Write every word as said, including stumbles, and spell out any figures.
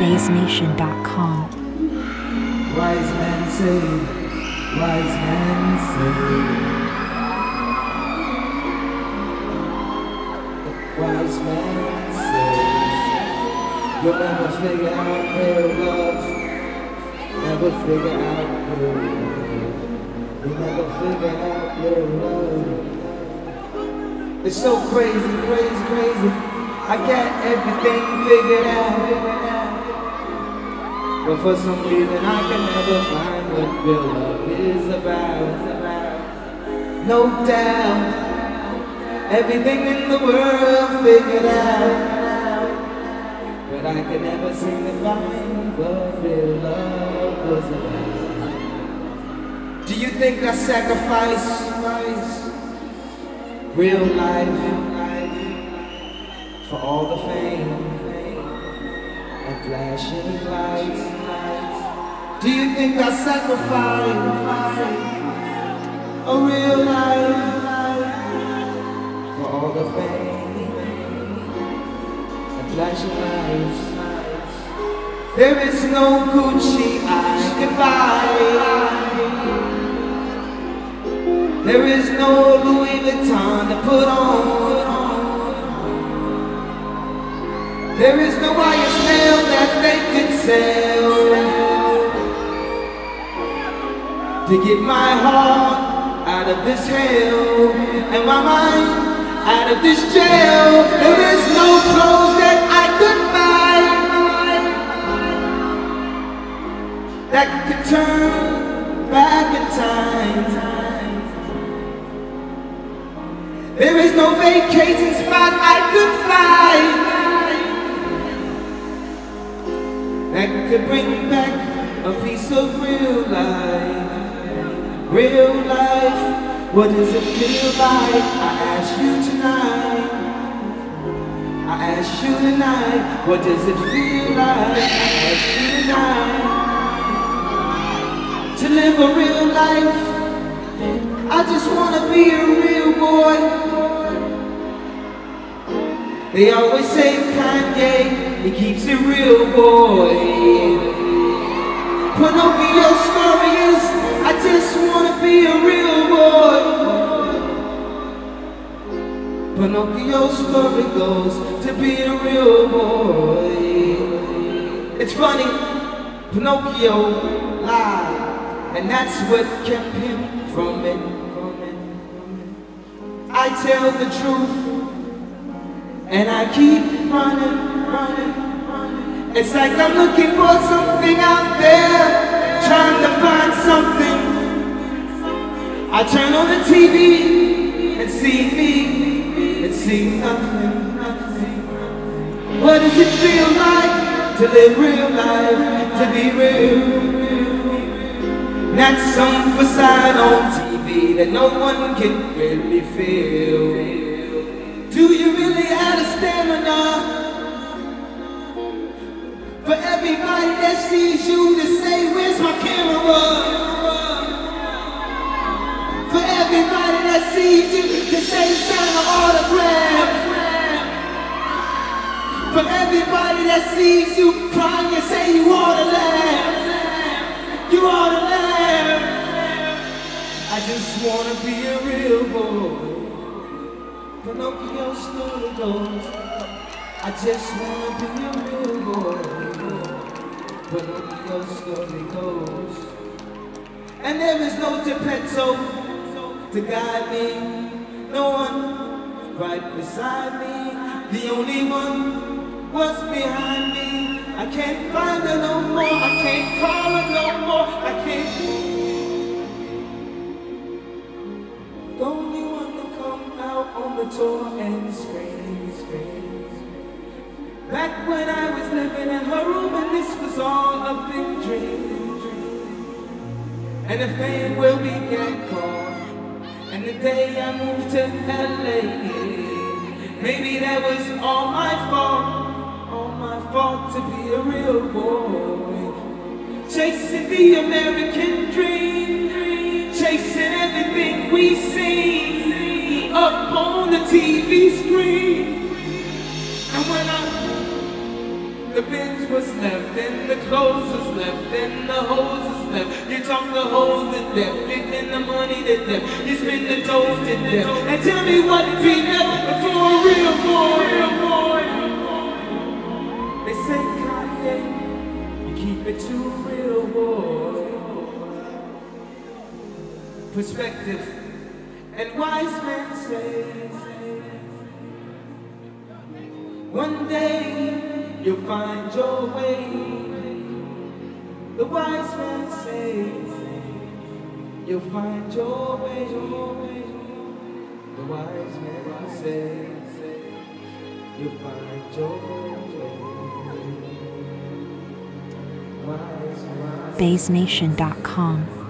days nation dot com. Wise men say, wise men say, wise men say, you'll never figure out real love, never figure out real love, you'll never figure out real love. It's so crazy, crazy, crazy, I got everything figured out. But for some reason I can never find what real love is about. No doubt, everything in the world figured out, but I can never seem to find what real love was about. Do you think I sacrifice real life for all the fame and flashing lights? Do you think I sacrifice a real life for all the fame and flashing lights? There is no Gucci I can buy. There is no Louis Vuitton to put on. There is no wire snail that they could sell to get my heart out of this hell and my mind out of this jail. There is no clothes that I could buy that could turn back in time. There is no vacation spot I could fly that could bring back a piece of real life. Real life, what does it feel like? I ask you tonight, I ask you tonight, what does it feel like? I ask you tonight, to live a real life. I just wanna be a real boy. They always say Kanye, he keeps it real, boy. Pinocchio's story is, I just wanna be a real boy. Pinocchio's story goes to be a real boy. It's funny, Pinocchio lied, and that's what kept him from it. I tell the truth, and I keep running, running, running. It's like I'm looking for something out there, trying to find something. I turn on the T V and see me, and see nothing, nothing. What does it feel like to live real life, to be real? Not some facade on T V that no one can really feel. Do you really have the stamina for everybody that sees you to say, where's my camera? For everybody that sees you to say, sign an autograph. For everybody that sees you crying and say, you ought to laugh. You ought to laugh. I just wanna be a real boy. Pinocchio's story goes, I just wanna be a real boy. Pinocchio's story goes, and there is no Geppetto to guide me, no one right beside me. The only one was behind me. I can't find her no more, I can't call her no more, I can't. The only one to come out on the tour and scream, scream. Back when I was living in her room and this was all a big dream. And the fame where we get caught, and the day I moved to L A, maybe that was all my fault, all my fault to be a real boy. Chasing the American dream, chasing everything we see up on the T V screen. And when I The bins was left, and the clothes was left, and the hose was left. You talk the hoes to death, picking the money to death. You spend the toes to death. And tell me what be left for a real boy, real boy. They say Kanye, you keep it too real, boy. Perspective, and wise men say, one day you'll find your way. The wise men say, you'll find your way. The wise men say, you'll find your way. Bays Nation dot com